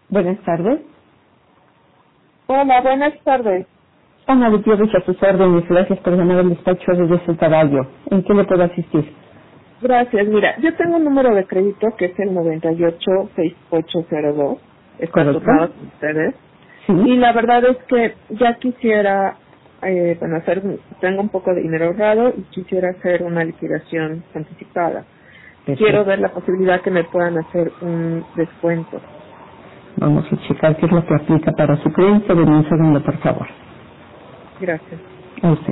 Buenas tardes. Hola, buenas tardes. Ana Gutiérrez, a sus órdenes. Gracias por llamar al despacho de su caballo. ¿En qué le puedo asistir? Gracias. Mira, yo tengo un número de crédito que es el 986802. Está ¿Correcto? tomado con ustedes. Sí. Y la verdad es que ya quisiera, tengo un poco de dinero ahorrado y quisiera hacer una liquidación anticipada. Perfecto. Quiero ver la posibilidad que me puedan hacer un descuento. Vamos a checar qué es lo que aplica para su crédito. Denme un segundo, por favor. Gracias. A usted.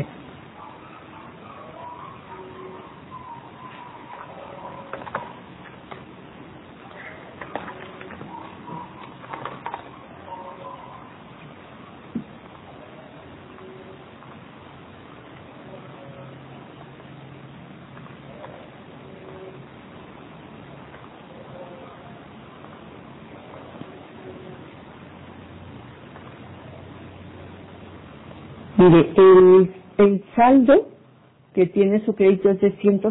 Mire, el saldo que tiene su crédito es de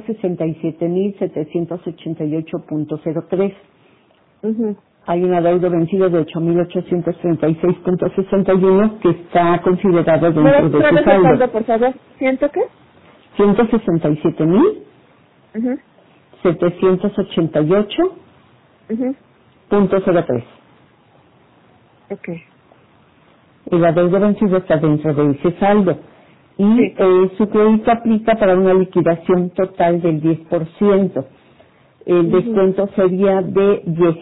167,788.03. Ujú. Hay un adeudo vencido de 8,836.61 que está considerado ¿Me das dentro de otra su vez el saldo. saldo, por favor? ¿Siento qué? 167,788.03. Ujú, ujú. Ok. El adeudo vencido está dentro de ese saldo. Y Sí. su crédito aplica para una liquidación total del 10%. El Ujú. descuento sería de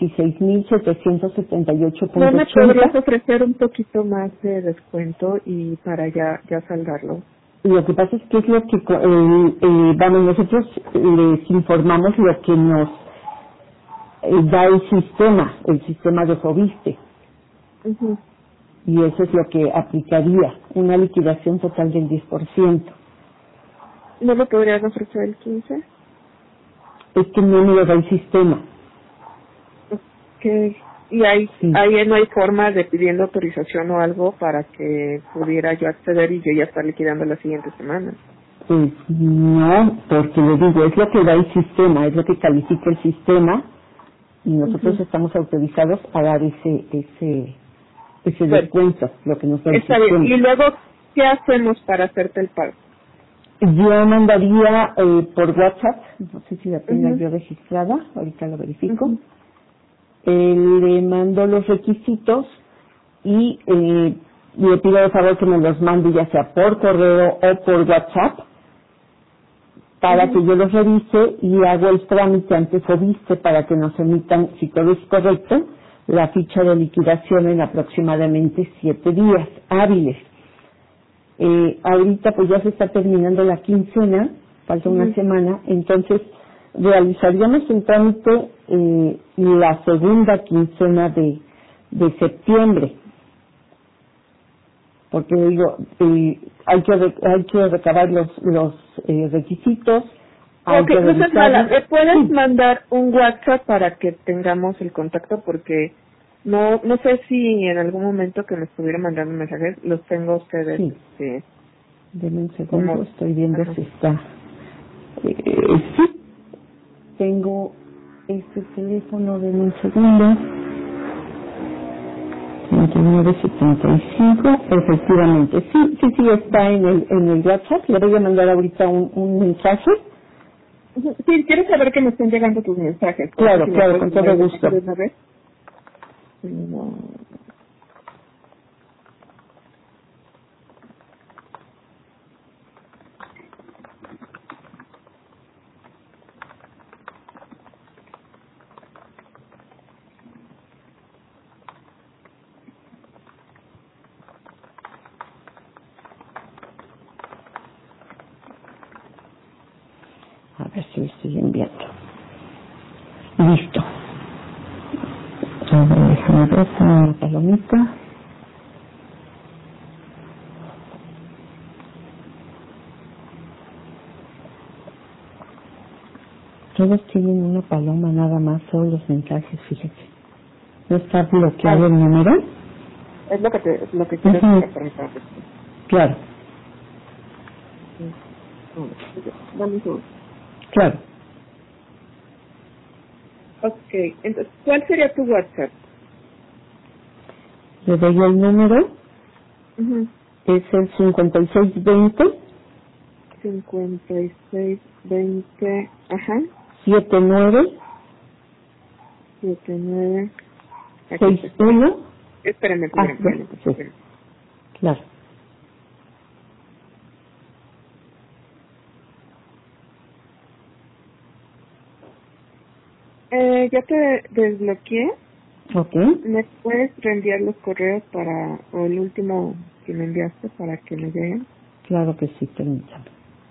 ¿No me podrías 16,778.80. ofrecer un poquito más de descuento y para ya saldarlo? Lo que pasa es que es lo que, vamos, nosotros les informamos lo que nos da el sistema de Fobiste, Ujú. y eso es lo que aplicaría, una liquidación total del 10%. ¿No me podrías ofrecer el 15? Es que no me lo da el sistema. Ok. ¿Y ahí Sí. no hay forma de pidiendo autorización o algo para que pudiera yo acceder y yo ya estar liquidando la siguiente semana? Pues no, porque le digo, es lo que da el sistema, es lo que califica el sistema, y nosotros Ujú. estamos autorizados a dar ese Bueno, descuento, lo que nos da el está bien. sistema. Y luego, ¿qué hacemos para hacerte el pago? Yo mandaría por WhatsApp, no sé si la tenga Ujú. yo registrada, ahorita lo verifico. Ujú. Le mando los requisitos y le pido de favor que me los mande ya sea por correo o por WhatsApp para Ujú. que yo los revise y hago el trámite ante Fobiste para que nos emitan, si todo es correcto, la ficha de liquidación en aproximadamente 7 días hábiles. Ahorita pues ya se está terminando la quincena, falta una Ujú. semana, entonces realizaríamos el trámite la segunda quincena de septiembre, porque digo, hay que recabar los requisitos, hay Ok, que no seas mala. revisarlos. ¿Me puedes Sí, mandar un WhatsApp para que tengamos el contacto? Porque no sé si en algún momento que me estuviera mandando mensajes los tengo a ustedes, sí, denme un segundo, como... estoy viendo Ajá. si está. Sí, tengo este teléfono, denme un segundo. 2975, efectivamente. Sí, está en el WhatsApp. Le voy a mandar ahorita un mensaje. Ujú. Sí, quiero saber que me estén llegando tus mensajes. No sé Claro, si me claro, puedes con mandar todo un mensaje gusto. de una vez. No. A ver si lo estoy enviando. Listo. A ver, déjame ver, una palomita. Todos tienen una paloma nada más, solo los mensajes, fíjate. ¿No está bloqueado Ah, el número? es lo que quiero Ujú, saber para mi padre. claro, Sí. Dame un segundo. claro. Ok, entonces, ¿cuál sería tu WhatsApp? Le doy el número, Ujú. es el 5620 5620, ajá, 79 79. Aquí está. 61. Espérame, Ah, bueno, sí, claro. Ya te desbloqueé. Ok, ¿Me puedes reenviar los correos o el último que me enviaste para que me lleguen? claro que sí, permítame.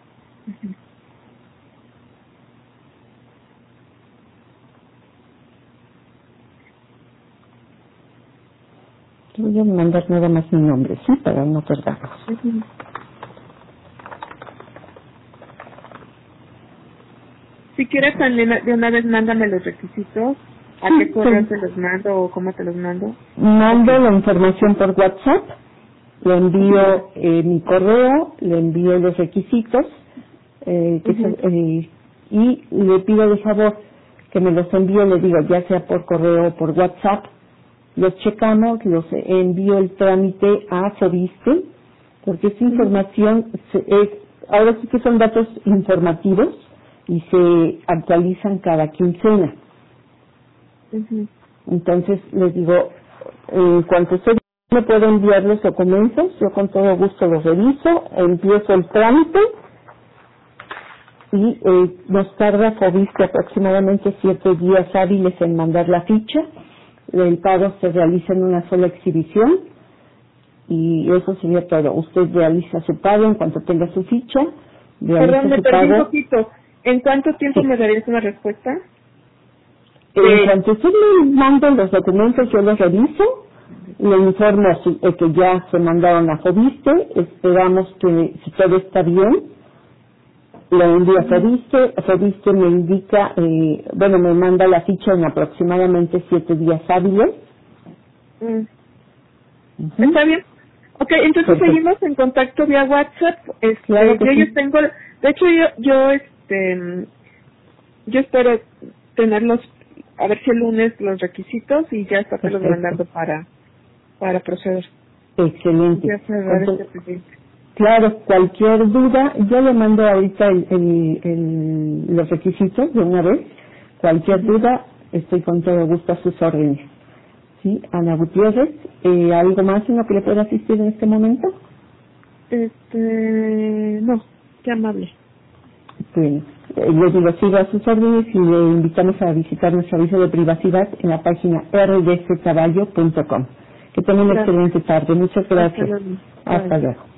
Te voy a mandar nada más mi nombre, ¿sí? Para no perderlos. Ujú. Si quieres también de una vez mándame los requisitos. ¿A Sí, qué correo sí. te los mando o cómo te los mando? Mando la información por WhatsApp, le envío mi correo, le envío los requisitos Ujú. y le pido de favor que me los envíe, le digo, ya sea por correo o por WhatsApp, los checamos, los envío el trámite a Fobiste, porque esta información ahora sí que son datos informativos y se actualizan cada quincena. Ujú. Entonces les digo, en cuanto usted me pueda enviar los documentos, yo con todo gusto los reviso, empiezo el trámite y nos tarda Fobiste aproximadamente 7 días hábiles en mandar la ficha. El pago se realiza en una sola exhibición y eso sería todo. Usted realiza su pago en cuanto tenga su ficha, Perdón, realiza me su perdí un pago. poquito. ¿En cuánto tiempo Sí. me darías una respuesta? En cuanto usted me mande los documentos, yo los reviso, le informo que ya se mandaron a Fobiste, esperamos que si todo está bien, lo envío a Fobiste, Fobiste me indica, me manda la ficha en aproximadamente 7 días hábiles. Mm. Ujú. ¿Está bien? Ok, entonces Perfecto. seguimos en contacto vía WhatsApp. Claro que Yo sí. tengo, de hecho yo espero tenerlos, a ver si el lunes los requisitos y ya está te los Perfecto. mandando para proceder. Excelente. Ya cerrar Entonces, este pendiente. claro, cualquier duda, yo le mando ahorita los requisitos de una vez. Cualquier Ujú. duda, estoy con todo gusto a sus órdenes. ¿Sí? Ana Gutiérrez, ¿algo más en lo que le pueda asistir en este momento? No, qué amable. Bueno, les digo, sigo a sus órdenes y le invitamos a visitar nuestro aviso de privacidad en la página rdccaballo.com. Que tengan una Gracias. excelente tarde. Muchas Hasta gracias. luego. Bye. Hasta luego.